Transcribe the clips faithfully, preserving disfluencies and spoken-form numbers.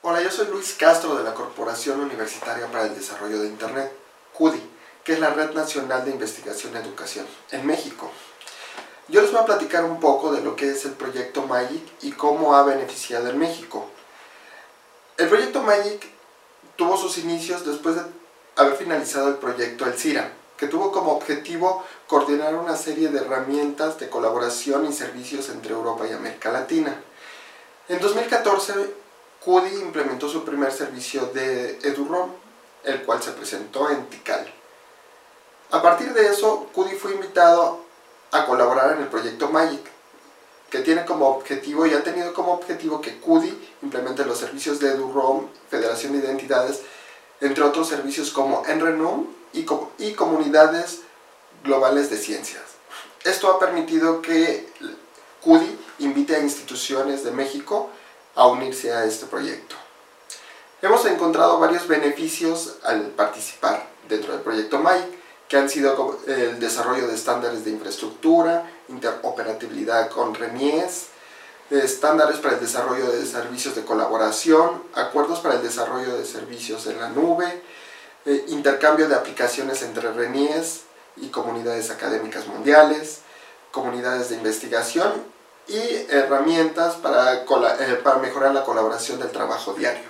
Hola, yo soy Luis Castro de la Corporación Universitaria para el Desarrollo de Internet, C U D I, que es la Red Nacional de Investigación y Educación en México. Yo les voy a platicar un poco de lo que es el proyecto MAGIC y cómo ha beneficiado en México. El proyecto MAGIC tuvo sus inicios después de haber finalizado el proyecto Elcira, que tuvo como objetivo coordinar una serie de herramientas de colaboración y servicios entre Europa y América Latina. En dos mil catorce, C U D I implementó su primer servicio de EduROM, el cual se presentó en Tikal. A partir de eso, C U D I fue invitado a colaborar en el proyecto MAGIC, que tiene como objetivo y ha tenido como objetivo que C U D I implemente los servicios de EduROM, Federación de Identidades, entre otros servicios como NRENUM y, com y comunidades globales de ciencias. Esto ha permitido que C U D I invite a instituciones de México a unirse a este proyecto. Hemos encontrado varios beneficios al participar dentro del proyecto MAGIC, que han sido el desarrollo de estándares de infraestructura, interoperabilidad con RENIES, estándares para el desarrollo de servicios de colaboración, acuerdos para el desarrollo de servicios en la nube, eh, intercambio de aplicaciones entre RENIES y comunidades académicas mundiales, comunidades de investigación y herramientas para, eh, para mejorar la colaboración del trabajo diario.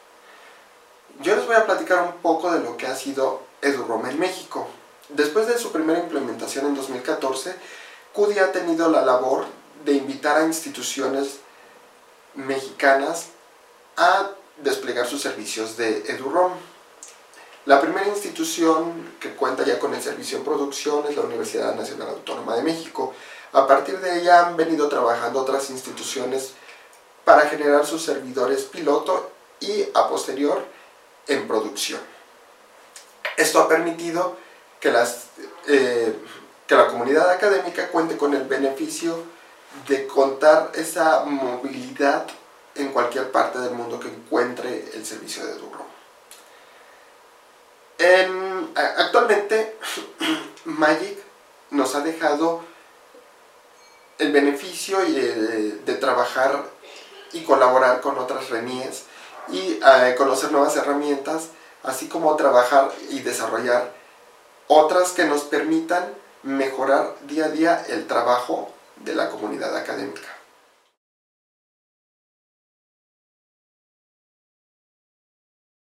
Yo les voy a platicar un poco de lo que ha sido EduROM en México. Después de su primera implementación en dos mil catorce, C U D I ha tenido la labor de invitar a instituciones mexicanas a desplegar sus servicios de EduROM. La primera institución que cuenta ya con el servicio en producción es la Universidad Nacional Autónoma de México. A partir de ella han venido trabajando otras instituciones para generar sus servidores piloto y a posterior en producción. Esto ha permitido que, las, eh, que la comunidad académica cuente con el beneficio de contar esa movilidad en cualquier parte del mundo que encuentre el servicio de EduROM. En, actualmente MAGIC nos ha dejado el beneficio de, de trabajar y colaborar con otras RENIES y eh, conocer nuevas herramientas, así como trabajar y desarrollar otras que nos permitan mejorar día a día el trabajo de la comunidad académica.